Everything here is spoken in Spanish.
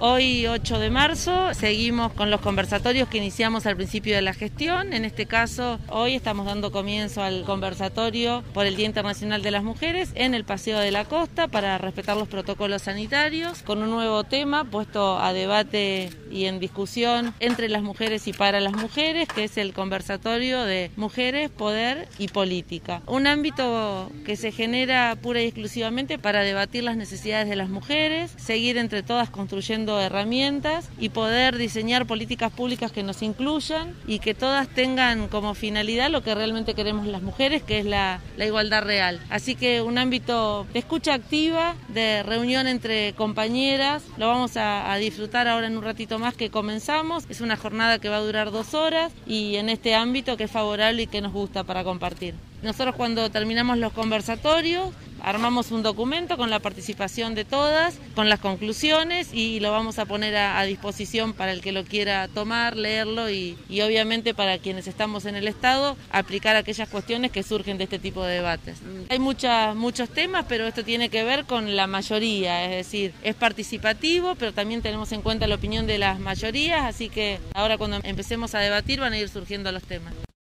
Hoy, 8 de marzo, seguimos con los conversatorios que iniciamos al principio de la gestión. En este caso, hoy estamos dando comienzo al conversatorio por el Día Internacional de las Mujeres en el Paseo de la Costa para respetar los protocolos sanitarios, con un nuevo tema puesto a debate y en discusión entre las mujeres y para las mujeres, que es el conversatorio de mujeres, poder y política. Un ámbito que se genera pura y exclusivamente para debatir las necesidades de las mujeres, seguir entre todas construyendo herramientas y poder diseñar políticas públicas que nos incluyan y que todas tengan como finalidad lo que realmente queremos las mujeres, que es la igualdad real. Así que un ámbito de escucha activa, de reunión entre compañeras, lo vamos a disfrutar ahora en un ratito más que comenzamos. Es una jornada que va a durar 2 horas y en este ámbito que es favorable y que nos gusta para compartir. Nosotros cuando terminamos los conversatorios armamos un documento con la participación de todas, con las conclusiones y lo vamos a poner a disposición para el que lo quiera tomar, leerlo y obviamente para quienes estamos en el Estado aplicar aquellas cuestiones que surgen de este tipo de debates. Hay muchos temas, pero esto tiene que ver con la mayoría, es decir, es participativo, pero también tenemos en cuenta la opinión de las mayorías, así que ahora cuando empecemos a debatir van a ir surgiendo los temas.